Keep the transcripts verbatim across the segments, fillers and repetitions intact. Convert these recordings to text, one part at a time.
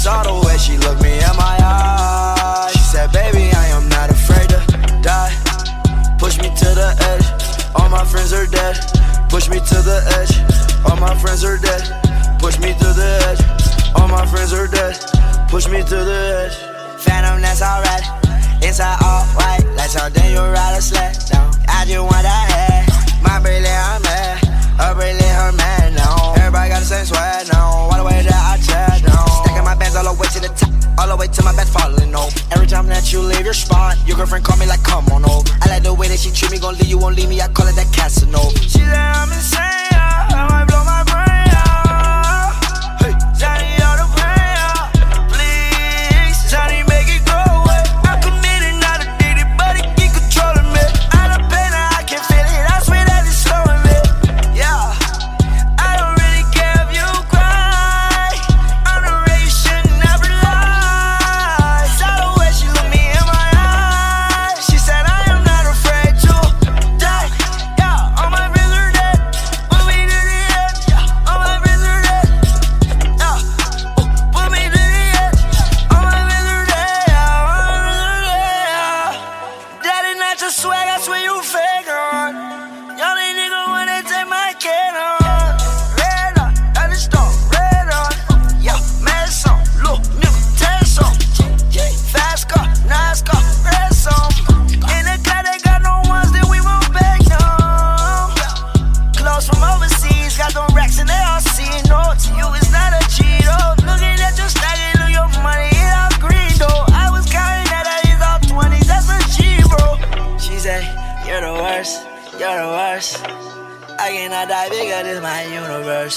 saw the way she looked me in my eyes. She said, baby, I am not afraid to die. Push me to the edge, all my friends are dead. Push me to the edge, all my friends are dead. Push me to the edge, all my friends are dead. Push me to the edge. Phantom, that's alright. Inside all white, like something you ride a sled down. I just want that head. My bracelet, I'm mad. Her bracelet, her man, no. Everybody got the same swag, no. All the way that I chat, no. Stacking my bands all the way to the top, all the way to my bed falling over. Every time that you leave your spot, your girlfriend call me like, come on over. I like the way that she treat me, gon' leave you, won't leave me. I call it that Casanova. She said I'm insane, yeah. I might blow my brain, yeah. Hey, Johnny, all the pain, yeah. Please, Johnny, make it go away. I'm committed, not addicted, but it keep controlling me. I done pain, I can feel it. I swear that it's slowing me. Yeah, I don't really care if you cry. I'm the way you should never lie. Saw the way she looked me in my eyes. She said I am not afraid to die. Yeah, all my friends are dead. Put me to the edge. Yeah, all my friends are dead. Yeah, put me to the edge. All my friends are dead. Yeah, all my friends are dead. Yeah. That is not your swag, I swear you fake on. Y'all ain't nigga wanna take my can on. Red on, I just start red on. Yeah, mad song, look, nigga, test on. Fast car, nice car, red song. In the car, they got no ones that we won't back down. Clothes from overseas, got them racks and they all see. No, to you it's not a cheat, oh. Looking at your stack, look your money, it all green, though. I was counting that I is all twenties, that's a G, bro. She said, you're the worst, you're the worst. I cannot die bigger, this my universe.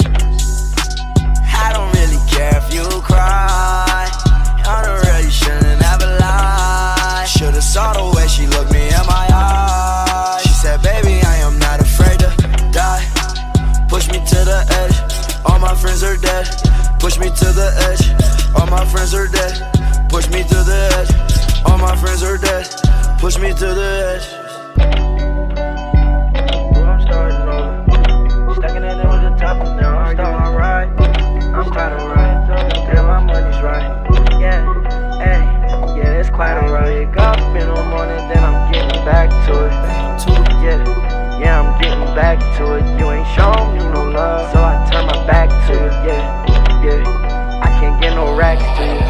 I don't really care if you cry. On the real, you shouldn't ever lie. Should've saw the way she looked me in my eyes. She said, baby, I am not afraid to die. Push me to the edge, all my friends are dead. Push me to the edge, all my friends are dead. Push me to the edge, all my friends are dead. Push me to the edge. I'm starting over. Stacking it in with the top, now I'm starting to ride. I'm trying to ride, till my money's right. Yeah, hey, yeah, it's quite alright. Get up in the morning, then I'm getting back to it. Yeah, yeah, I'm getting back to it. You ain't showing me no love, so I turn my back to it. Yeah, yeah, I can't get no racks to you.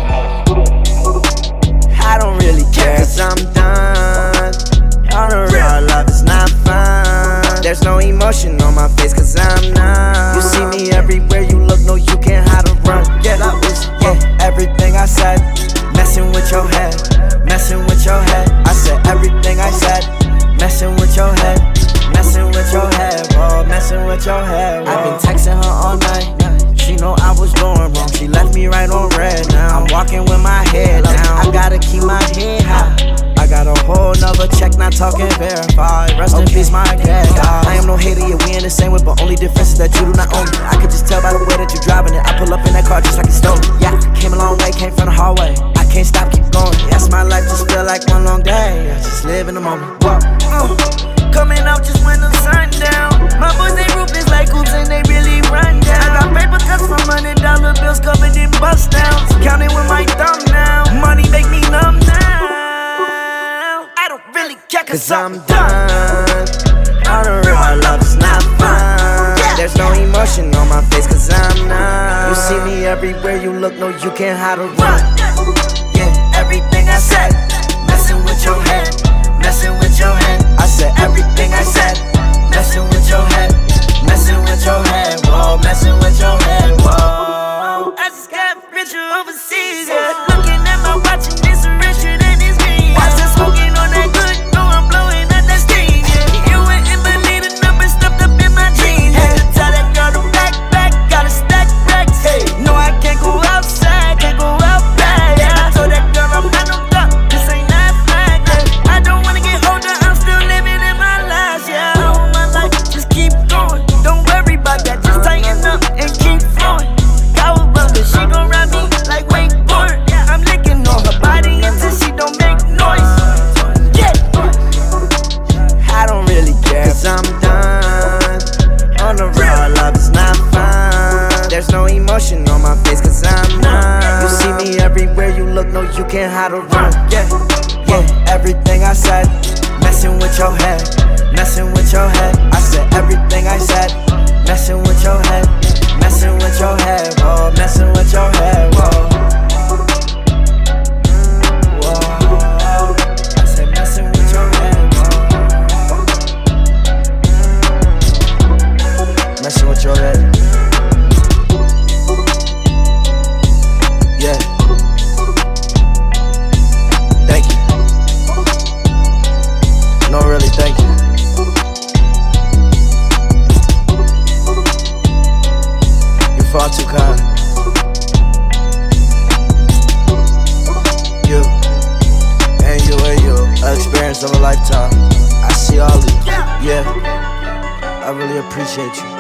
I don't really care, cause I'm done. On the real, love is not fun. There's no emotion on my face, cause I'm numb. You see me everywhere you look, no, you can't hide or run. Yeah, that was, yeah, everything I said. Messing with your head, messing with your head. I said everything I said. Messing with your head, messing with your head, whoa, messing with your head, whoa. I've been texting her all night. She know I was doing wrong. She left me right on red now. I'm walking with my head down. I gotta keep my head high. I got a whole nother check, not talking verified. Rest in peace, my cat. I am no hater, yeah, we in the same way, but only difference is that you do not own me. I could just tell by the way that you're driving it. I pull up in that car just like it's stolen. Yeah, came a long way, came from the hallway. I can't stop, keep going. Yes, my life just feel like one long day. I just live in the moment. Whoa. Uh, coming out just when the sun down. My boys, they ruthless like hoops and they really run down. I got paper cuts from hundred dollar bills covered in bust downs. Counting with my thumb now. Money make me numb now. I don't really care cause, cause I'm done. On the real, my love is not fun. There's no emotion on my face cause I'm numb. You see me everywhere you look, no, you can't hide or run. Yeah, everything I said. Messing with your head, messing with your head. I said everything I said. Messing with your head, messing with your head, whoa, messing with your head, whoa. I just got richer overseas, yeah. Looking at my watch and it's richer than it's green. Watch it smoking on that good, no, I'm blowing out that steam, yeah. You wouldn't believe the numbers stuffed up in my jeans. Had to tell that girl to back, back, gotta stack racks. Hey, no, I can't go outside, can't go out back, yeah. I told that girl I'm not no duck, this ain't that flag, yeah. I don't wanna get older, I'm still living in my life, yeah. All my life, just keep going, don't worry about that, just tighten up and keep flowing. there's no emotion on my face, cause I'm not. You see me everywhere you look, no, you can't hide or run. Yeah, yeah, everything I said, messing with your head, messing with your head. I said everything I said, messing with your head, messing with your head, whoa, messing with your head, whoa. Whoa, I said messing with your head, whoa. Messing with your head. Yeah. Thank you. No, really, thank you. You're far too kind. You and you and you, an experience of a lifetime. I see all of you. Yeah. I really appreciate you.